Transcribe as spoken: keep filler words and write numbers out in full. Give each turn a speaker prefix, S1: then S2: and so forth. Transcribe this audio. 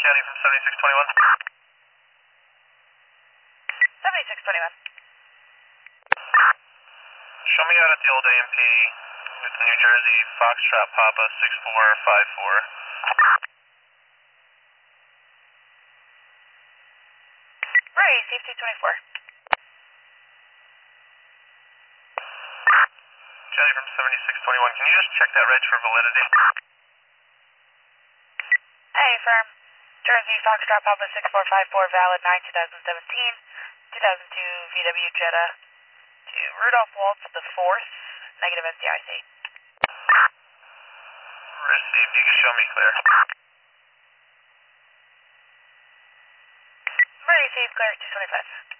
S1: Caddy from seventy-six twenty-one.
S2: seventy-six twenty-one.
S1: Show me out at the old A M P with the New Jersey Foxtrot Papa six four five four.
S2: Right, safety twenty-four.
S1: Caddy from seventy-six twenty-one, can you just check that reg for validity?
S2: Hey, firm. Jersey Foxtrot Papa six four five four, valid nine twenty seventeen, two thousand two V W Jetta to Rudolph Waltz the fourth, negative S D I C.
S1: Received, you can show me clear.
S2: Received, clear, two twenty-five.